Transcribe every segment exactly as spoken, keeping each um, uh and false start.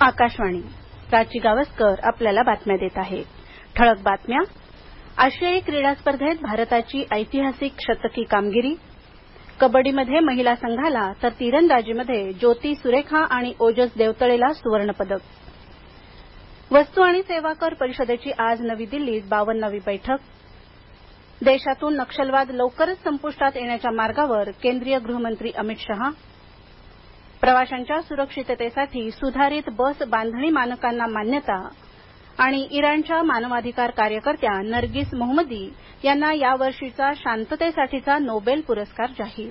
आकाशवाणी प्राची गावस्कर आपल्याला बातम्या देत आहे. ठळक बातम्या. आशियाई क्रीडा स्पर्धेत भारताची ऐतिहासिक शतकी कामगिरी. कबड्डीमध्ये महिला संघाला तर तिरंदाजीमध्ये ज्योती सुरेखा आणि ओजस देवतळेला सुवर्णपदक. वस्तू आणि सेवा कर परिषदेची आज नवी दिल्लीत बावन्नावी बैठक. देशातून नक्षलवाद लवकरच संपुष्टात येण्याच्या मार्गावर केंद्रीय गृहमंत्री अमित शहा. प्रवाशांच्या सुरक्षिततेसाठी सुधारित बस बांधणी मानकांना मान्यता आणि इराणच्या मानवाधिकार कार्यकर्त्या नर्गिस मोहम्मदी यांना यावर्षीचा शांततेसाठीचा नोबेल पुरस्कार जाहीर.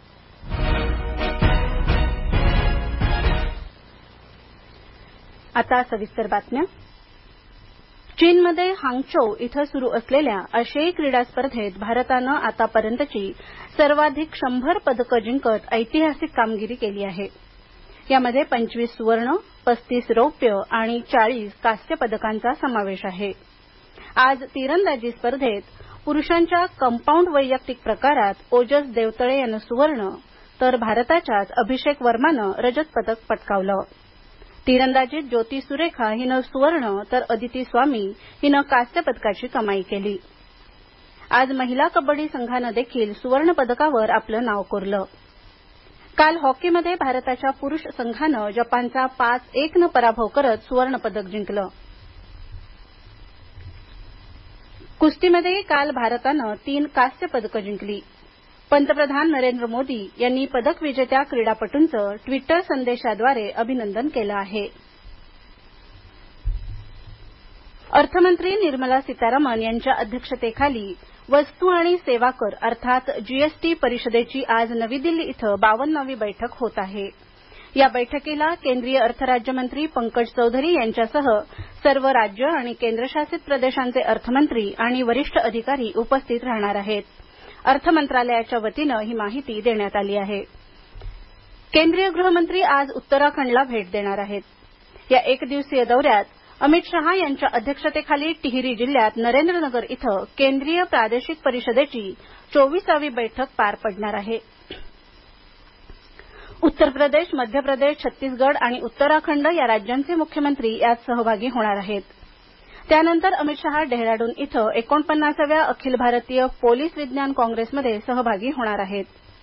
आता सविस्तर बातम्या. चीनमध्ये हांगचौ इथं सुरू असलेल्या आशियाई क्रीडा स्पर्धेत भारतानं आतापर्यंतची सर्वाधिक शंभर पदकं जिंकत ऐतिहासिक कामगिरी केली आहे. यामध्ये पंचवीस सुवर्ण, पस्तीस रौप्य आणि चाळीस कांस्य पदकांचा समावेश आहे. आज तिरंदाजी स्पर्धेत पुरुषांच्या कंपाऊंड वैयक्तिक प्रकारात ओजस देवतळे यानं सुवर्ण तर भारताच्याच अभिषेक वर्मानं रजत पदक पटकावलं. तिरंदाजीत ज्योती सुरेखा हिनं सुवर्ण तर अदिती स्वामी हिनं कांस्य पदकाची कमाई केली. आज महिला कबड्डी संघानं देखील सुवर्ण पदकावर आपलं नाव कोरलं. काल हॉकीमध्ये भारताच्या पुरुष संघानं जपानचा पाच एक नं पराभव करत सुवर्ण पदक जिंकलं. कुस्तीमध्ये काल भारतानं तीन कांस्य पदकं जिंकली. पंतप्रधान नरेंद्र मोदी यांनी पदक विजेत्या क्रीडापटूंचं ट्विटर संदेशाद्वारे अभिनंदन केलं आहे. अर्थमंत्री निर्मला सीतारामन यांच्या अध्यक्षतेखाली वस्तू आणि सेवा कर अर्थात जीएसटी परिषदेची आज नवी दिल्ली इथं बावन्नावी बैठक होत आहे. या बैठकीला केंद्रीय अर्थ राज्यमंत्री पंकज चौधरी यांच्यासह सर्व राज्य आणि केंद्रशासित प्रदेशांचे अर्थमंत्री आणि वरिष्ठ अधिकारी उपस्थित राहणार आहेत. अर्थ मंत्रालयाच्या वतीनं ही माहिती देण्यात आली आहे. केंद्रीय गृहमंत्री आज उत्तराखंडला भेट देणार आहेत. या एक दिवसीय दौऱ्यात अमित शहा यांच्या अध्यक्षतेखाली टिहरी जिल्ह्यात नरेंद्रनगर इथं केंद्रीय प्रादेशिक परिषदेची चोवीसावी बैठक पार पडणार आहे. उत्तर प्रदेश, मध्य प्रदेश, छत्तीसगड आणि उत्तराखंड या राज्यांचे मुख्यमंत्री यात सहभागी होणार आहेत. त्यानंतर अमित शहा डेहराडून इथं एकोणपन्नासाव्या अखिल भारतीय पोलीस विज्ञान काँग्रेसमध्ये सहभागी होणार आहेत.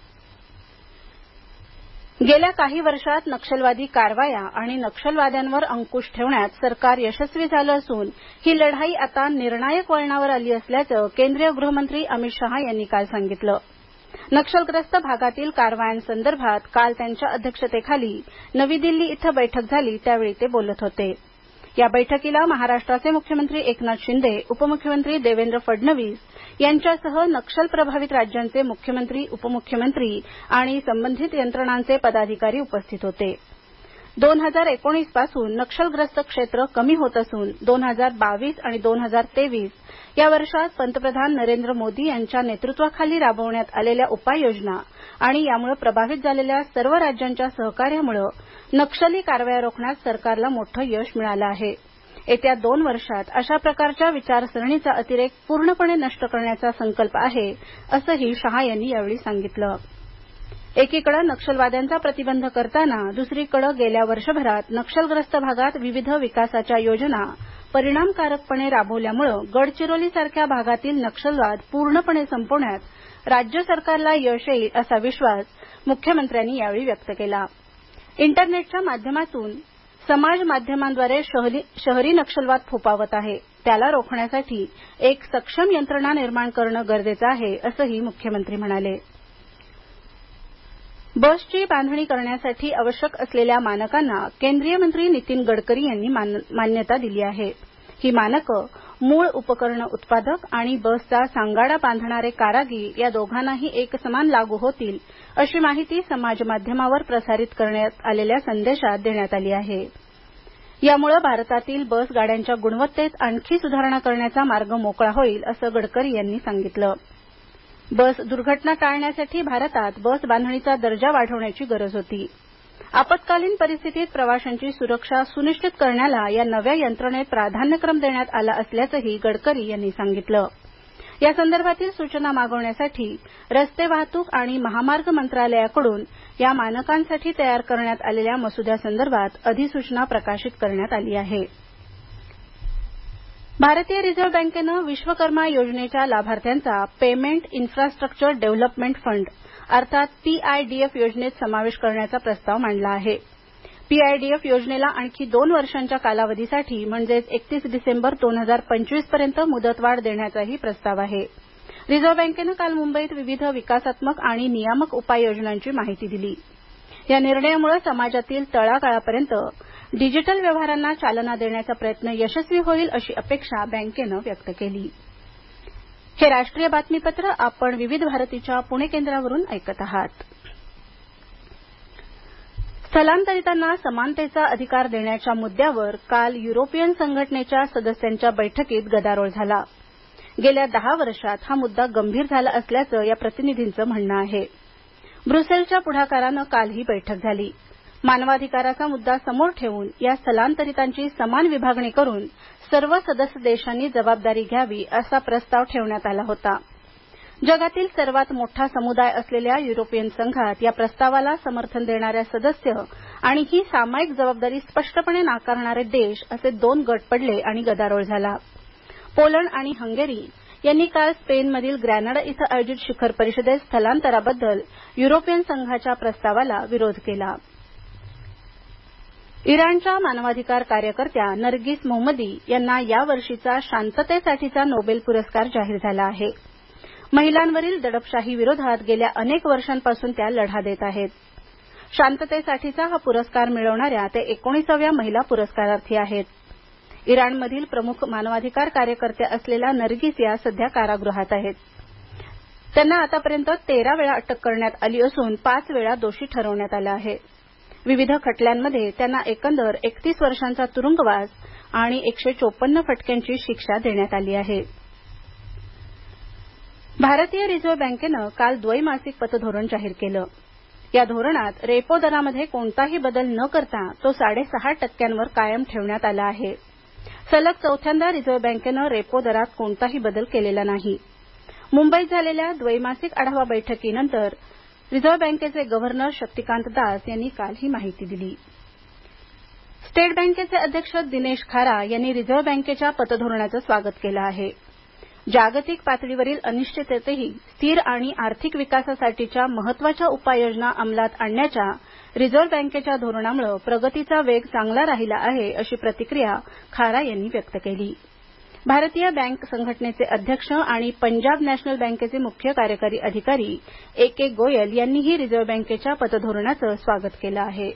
गेल्या काही वर्षात नक्षलवादी कारवाया आणि नक्षलवाद्यांवर अंकुश ठेवण्यात सरकार यशस्वी झालं असून ही लढाई आता निर्णायक वळणावर आली असल्याचं केंद्रीय गृहमंत्री अमित शहा यांनी काल सांगितलं. नक्षलग्रस्त भागातील कारवायांसंदर्भात काल त्यांच्या अध्यक्षतेखाली नवी दिल्ली इथं बैठक झाली त्यावेळी ते बोलत होते. या बैठकीला महाराष्ट्राचे मुख्यमंत्री एकनाथ शिंदे, उपमुख्यमंत्री देवेंद्र फडणवीस यांच्यासह नक्षल प्रभावित राज्यांचे मुख्यमंत्री, उपमुख्यमंत्री आणि संबंधित यंत्रणांचे पदाधिकारी उपस्थित होते. दोन हजार एकोणीस पासून नक्षलग्रस्त क्षेत्र कमी होत असून दोन हजार बावीस आणि दोन हजार तेवीस या वर्षात पंतप्रधान नरेंद्र मोदी यांच्या नेतृत्वाखाली राबवण्यात आलेल्या उपाययोजना आणि यामुळे प्रभावित झालेल्या सर्व राज्यांच्या सहकार्यामुळे नक्षली कारवाया रोखण्यात सरकारला मोठं यश मिळालं आहे. येत्या दोन वर्षात अशा प्रकारच्या विचारसरणीचा अतिरेक पूर्णपणे नष्ट करण्याचा संकल्प आहे असंही शहा यांनी यावेळी सांगितलं. एकीकडे नक्षलवाद्यांचा प्रतिबंध करताना दुसरीकडे गेल्या वर्षभरात नक्षलग्रस्त भागात विविध विकासाच्या योजना परिणामकारकपणे राबवल्यामुळे गडचिरोलीसारख्या भागातील नक्षलवाद पूर्णपणे संपवण्यात राज्य सरकारला यश येईल असा विश्वास मुख्यमंत्र्यांनी यावेळी व्यक्त केला. इंटरनेटच्या माध्यमातून समाज माध्यमांद्वारे शहरी नक्षलवाद फोफावत आहे. त्याला रोखण्यासाठी एक सक्षम यंत्रणा निर्माण करणं गरजेचं आहे असंही मुख्यमंत्री म्हणाले. बसची बांधणी करण्यासाठी आवश्यक असलेल्या मानकांना केंद्रीय मंत्री नितीन गडकरी यांनी मान्यता दिली आहे. ही मानकं मूळ उपकरण उत्पादक आणि बसचा सांगाडा बांधणारे कारागीर या दोघांनाही एकसमान लागू होतील अशी माहिती समाज माध्यमावर प्रसारित करण्यात आलेल्या संदेशात देण्यात आली आहे. यामुळे भारतातील बस गाड्यांच्या गुणवत्तेत आणखी सुधारणा करण्याचा मार्ग मोकळा होईल असं गडकरी यांनी सांगितलं. बस दुर्घटना टाळण्यासाठी भारतात बस बांधणीचा दर्जा वाढवण्याची गरज होती. आपत्कालीन परिस्थितीत प्रवाशांची सुरक्षा सुनिश्चित करण्याला या नव्या यंत्रणेत प्राधान्यक्रम देण्यात आला असल्याचंही गडकरी यांनी सांगितलं. या संदर्भातील सूचना मागवण्यासाठी रस्ते वाहतूक आणि महामार्ग मंत्रालयाकडून या मानकांसाठी तयार करण्यात आलेल्या मसुद्यासंदर्भात अधिसूचना प्रकाशित करण्यात आली आहे. भारतीय रिझर्व्ह बँकेनं विश्वकर्मा योजनेच्या लाभार्थ्यांचा पेमेंट इन्फ्रास्ट्रक्चर डेव्हलपमेंट फंड अर्थात पीआयडीएफ योजनेत समावेश करण्याचा प्रस्ताव मांडला आहे. पीआयडीएफ योजनेला आणखी दोन वर्षांच्या कालावधीसाठी म्हणजेच एकतीस डिसेंबर दोन हजार पंचवीस पर्यंत मुदतवाढ देण्याचाही प्रस्ताव आहे. रिझर्व्ह बँकेनं काल मुंबईत विविध विकासात्मक आणि नियामक उपाययोजनांची माहिती दिली. या निर्णयामुळे समाजातील तळागाळापर्यंत डिजिटल व्यवहारांना चालना देण्याचा प्रयत्न यशस्वी होईल अशी अपेक्षा बँकेनं व्यक्त केली. हे राष्ट्रीय बातमीपत्र आपण विविध भारतीच्या पुणे केंद्रावरून ऐकत आहात. स्थलांतरितांना समानतेचा अधिकार देण्याच्या मुद्द्यावर काल युरोपियन संघटनेच्या सदस्यांच्या बैठकीत गदारोळ झाला. गेल्या दहा वर्षात हा मुद्दा गंभीर झाला असल्याचं या प्रतिनिधींचं म्हणणं आहे. ब्रुसेलच्या पुढाकारानं काल ही बैठक झाली. मानवाधिकाराचा मुद्दा समोर ठेवून या स्थलांतरितांची समान विभागणी करून सर्व सदस्य देशांनी जबाबदारी घ्यावी असा प्रस्ताव ठेवण्यात आला होता. जगातील सर्वात मोठा समुदाय असलेल्या युरोपियन संघात या प्रस्तावाला समर्थन देणाऱ्या सदस्य आणि ही सामायिक जबाबदारी स्पष्टपणे नाकारणारे देश असे दोन गट पडले आणि गदारोळ झाला. पोलंड आणि हंगेरी यांनी काल स्पेनमधील ग्रॅनाडा इथं आयोजित शिखर परिषदेत स्थलांतराबद्दल युरोपियन संघाच्या प्रस्तावाला विरोध केला. इराणच्या मानवाधिकार कार्यकर्त्या नर्गिस मोहम्मदी यांना या वर्षीचा शांततेसाठीचा नोबेल पुरस्कार जाहीर झाला आहे. महिलांवरील दडपशाही विरोधात गेल्या अनेक वर्षांपासून त्या लढा देत आहेत. शांततेसाठीचा हा पुरस्कार मिळवणाऱ्या ते एकोणीसाव्या महिला पुरस्कारार्थी आहेत. इराणमधील प्रमुख मानवाधिकार कार्यकर्त्या असलेल्या नर्गिस या सध्या कारागृहात आहेत. त्यांना आतापर्यंत तेरा वेळा अटक करण्यात आली असून पाच वेळा दोषी ठरवण्यात आलं आहे. विविध खटल्यांमध्ये त्यांना एकंदर एकतीस वर्षांचा तुरुंगवास आणि एकशे चोपन्न फटक्यांची शिक्षा देण्यात आली आहे. भारतीय रिझर्व्ह बँकेनं काल द्वैमासिक पतधोरण जाहीर केलं. या धोरणात रेपो दरामध्ये कोणताही बदल न करता तो साडेसहा टक्क्यांवर कायम ठेवण्यात आला आहे. सलग चौथ्यांदा रिझर्व्ह बँकेनं रेपो दरात कोणताही बदल केलेला नाही. मुंबईत झालेल्या द्वैमासिक आढावा बैठकीनंतर रिझर्व्ह बँकेचे गव्हर्नर शक्तिकांत दास यांनी काल ही माहिती दिली. स्टेट बँकेचे अध्यक्ष दिनेश खारा यांनी रिझर्व्ह बँकेच्या पतधोरणाचं स्वागत केलं आहे. जागतिक पातळीवरील अनिश्चिततेतही स्थिर आणि आर्थिक विकासासाठीच्या महत्वाच्या उपाययोजना अंमलात आणण्याच्या रिझर्व्ह बँकेच्या धोरणामुळे प्रगतीचा वेग चांगला राहिला आहे अशी प्रतिक्रिया खारा यांनी व्यक्त केली. भारतीय बँक संघटनेचे अध्यक्ष आणि पंजाब नॅशनल बँकेचे मुख्य कार्यकारी अधिकारी ए के गोयल यांनीही रिझर्व्ह बँकेच्या पतधोरणाचं स्वागत केलं आहे.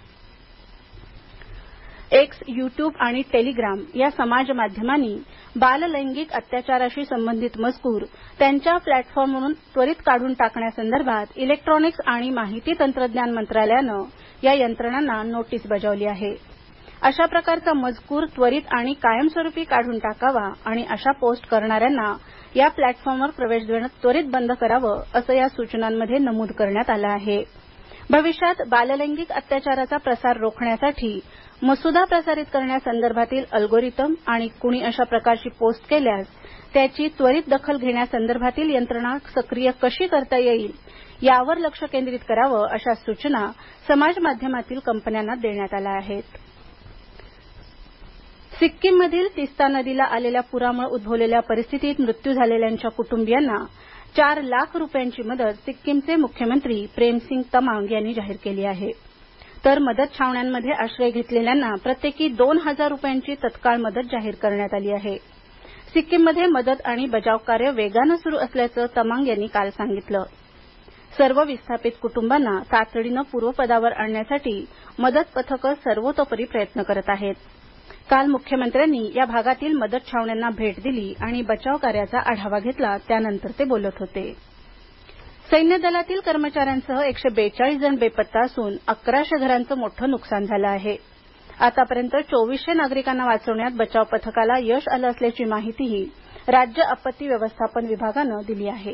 एक्स, युट्यूब आणि टेलिग्राम या समाज माध्यमांनी बाललैंगिक अत्याचाराशी संबंधित मजकूर त्यांच्या प्लॅटफॉर्मवरून त्वरित काढून टाकण्यासंदर्भात इलेक्ट्रॉनिक्स आणि माहिती तंत्रज्ञान मंत्रालयानं या यंत्रणांना नोटीस बजावली आहे. अशा प्रकारचा मजकूर त्वरित आणि कायमस्वरूपी काढून टाकावा आणि अशा पोस्ट करणाऱ्यांना या प्लॅटफॉर्मवर प्रवेश देणं त्वरित बंद करावं असं या सूचनांमध्ये नमूद करण्यात आलं आहे. भविष्यात बाललैंगिक अत्याचाराचा प्रसार रोखण्यासाठी मसुदा प्रसारित करण्यासंदर्भातील अल्गोरिदम आणि कुणी अशा प्रकारची पोस्ट केल्यास त्याची त्वरित दखल घेण्यासंदर्भातील यंत्रणा सक्रिय कशी करता येईल यावर लक्ष केंद्रित करावं अशा सूचना समाज माध्यमातील कंपन्यांना देण्यात आल्या आहेत. सिक्कीममधील तिस्ता नदीला आलेल्या पुरामुळे उद्भवलेल्या परिस्थितीत मृत्यू झालेल्यांच्या कुटुंबियांना चार लाख रुपयांची मदत सिक्कीमचे मुख्यमंत्री प्रेमसिंग तमांग यांनी जाहीर केली आहे. तर मदत छावण्यांमध्ये आश्रय घेतलेल्यांना प्रत्येकी दोन हजार रुपयांची तत्काळ मदत जाहीर करण्यात आली आहे. सिक्कीममध्ये मदत आणि बचाव कार्य वेगानं सुरू असल्याचं तमांग यांनी काल सांगितलं. सर्व विस्थापित कुटुंबांना तातडीनं पूर्वपदावर आणण्यासाठी मदत पथकं सर्वतोपरी प्रयत्न करत आहेत. काल मुख्यमंत्र्यांनी या भागातील मदत छावण्यांना भेट दिली आणि बचाव कार्याचा आढावा घेतला. त्यानंतर ते बोलत होते. सैन्य दलातील कर्मचाऱ्यांसह एकशे बेचाळीस जण बेपत्ता असून अकराशे घरांचं मोठं नुकसान झालं आहे. आतापर्यंत चोवीसशे नागरिकांना वाचवण्यात बचाव पथकाला यश आलं असल्याची माहितीही राज्य आपत्ती व्यवस्थापन विभागानं दिली आहे.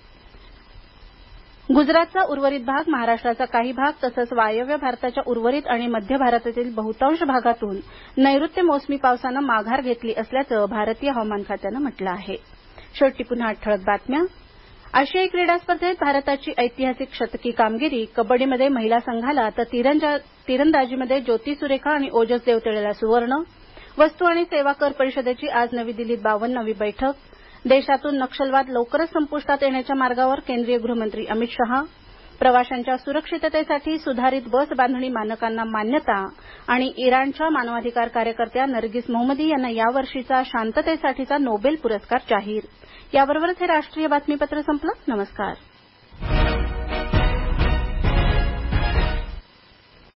गुजरातचा उर्वरित भाग, महाराष्ट्राचा काही भाग तसंच वायव्य भारताच्या उर्वरित आणि मध्य भारतातील बहुतांश भागातून नैऋत्य मोसमी पावसानं माघार घेतली असल्याचं भारतीय हवामान खात्यानं म्हटलं आहे. शेवटी पुन्हा ठळक बातम्या. आशियाई क्रीडा स्पर्धेत भारताची ऐतिहासिक शतकी कामगिरी. कबड्डीमध्ये महिला संघाला तर तिरंदाजीमध्ये ज्योती सुरेखा आणि ओजस देवतळेला सुवर्ण. वस्तू आणि सेवा कर परिषदेची आज नवी दिल्लीत बावन्नावी बैठक. देशातून नक्षलवाद लवकरच संपुष्टात येण्याच्या मार्गावर केंद्रीय गृहमंत्री अमित शहा. प्रवाशांच्या सुरक्षिततेसाठी सुधारित बस बांधणी मानकांना मान्यता आणि इराणच्या मानवाधिकार कार्यकर्त्या नर्गिस मोहम्मदी यांना यावर्षीचा शांततेसाठीचा नोबेल पुरस्कार जाहीर. याबरोबरच हे राष्ट्रीय बातमीपत्र संपलं. नमस्कार.